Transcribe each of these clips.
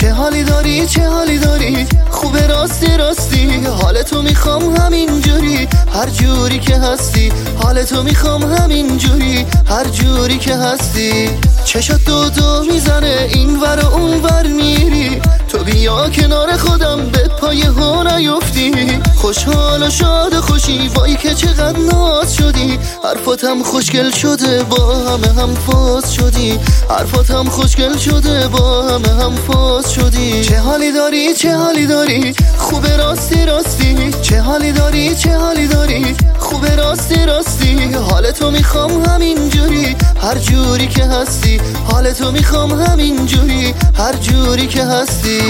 چه حالی داری چه حالی داری، خوبه راستی راستی، حالتو میخوام همینجوری هر جوری که هستی، حالتو میخوام همینجوری هر جوری که هستی. چشات دو میزنه این ور و اون ور میری، تو بیا کنار خودم به پای ها نیفتی. خوشحال و شاد و خوشی وای که چقدر ناز شدی، حرفاتم خوشگل شده با همه هم فاز شدی، حرفاتم خوشگل شده با همه هم فاز شدی. چه حالی داری چه حالی داری، خوبه راستی راستی، چه حالی داری چه حالی داری، خوبه راستی راستی، حالتو میخوام همینجوری هر جوری که هستی، حالتو میخوام همینجوری هر جوری که هستی.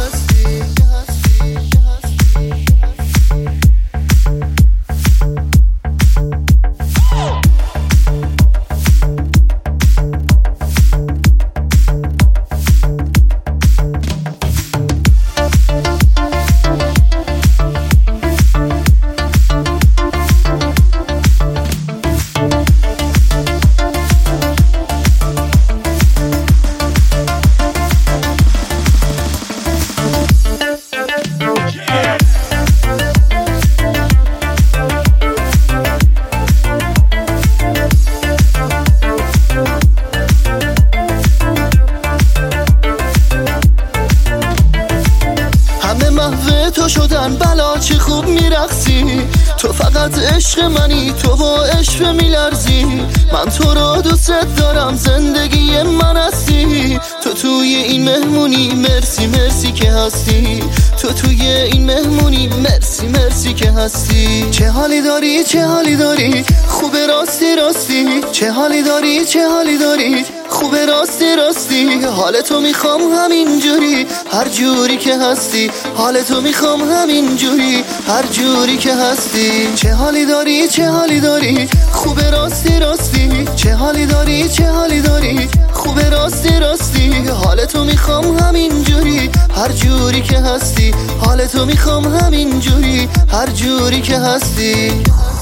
محو تو شدن بلا چه خوب میرقصی، تو فقط عشق منی، تو با عشق میلرزی، من تو را دوست دارم زندگی من هستی، تو توی این مهمونی مرسی مرسی که هستی، تو توی این مهمونی مرسی مرسی که هستی. چه حالی داری چه حالی داری، خوبه راستی راستی، چه حالی داری چه حالی داری، خوبه راستی راستی، حالتو میخوام همینجوری هر جوری که هستی، حالتو میخوام همینجوری هر جوری که هستی. چه حالی داری چه حالی داری، خوبه راستی راستی، چه حالی داری چه حالی داری، خوبه راستی راستی، حالتو میخوام همینجوری هر جوری که هستی، حالتو میخوام همینجوری هر جوری که هستی.